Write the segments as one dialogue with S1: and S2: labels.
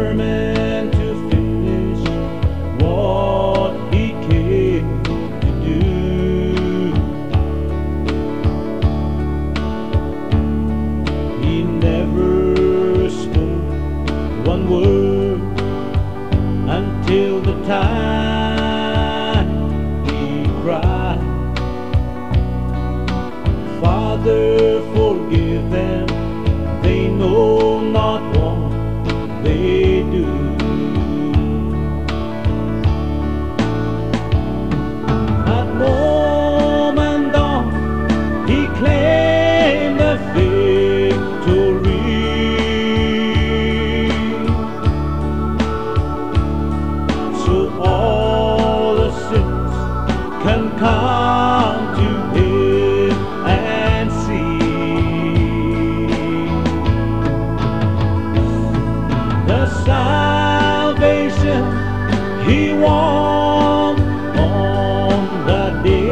S1: determined to finish what he came to do. He never spoke one word until the time he cried, "Father, forgive them, they know not what they do." At moment dawn, he claimed the victory. So all the sins can come to him and see the salvation he won on that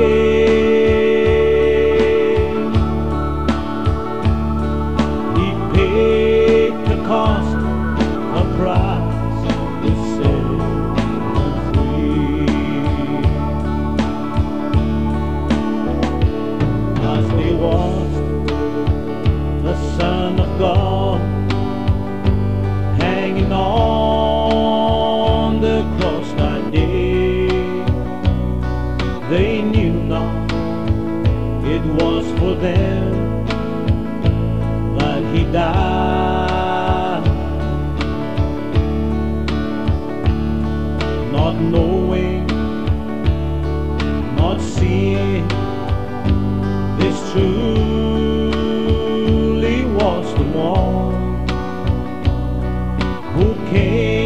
S1: day. He paid the cost, a price to set you free. As they watched the Son of God hanging on the cross that day, they knew not it was for them that he died, not knowing, not seeing, this truly was the one who came